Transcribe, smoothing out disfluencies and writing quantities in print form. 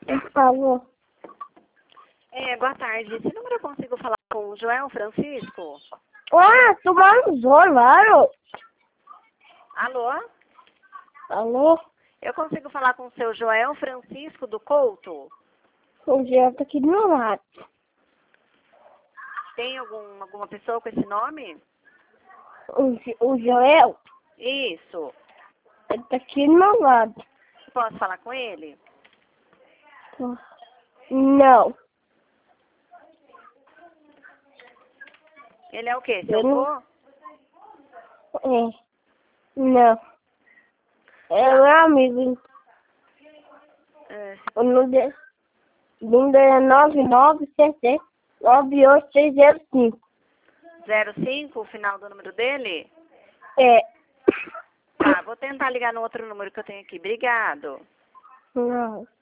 Por favor. Boa tarde. Esse número eu consigo falar com o Joel Francisco? Tu mandou, claro. Alô? Alô? Eu consigo falar com o seu Joel Francisco do Couto? O Joel tá aqui do meu lado. Tem alguma pessoa com esse nome? O Joel, Isso. ele tá aqui do meu lado. Posso falar com ele? Não. Ele é o quê? Seu Eu não- avô? Não. É meu amigo. É, O número é 987-98605. 05, o final do número dele? É. Tá, vou tentar ligar no outro número que eu tenho aqui. Obrigado. Não.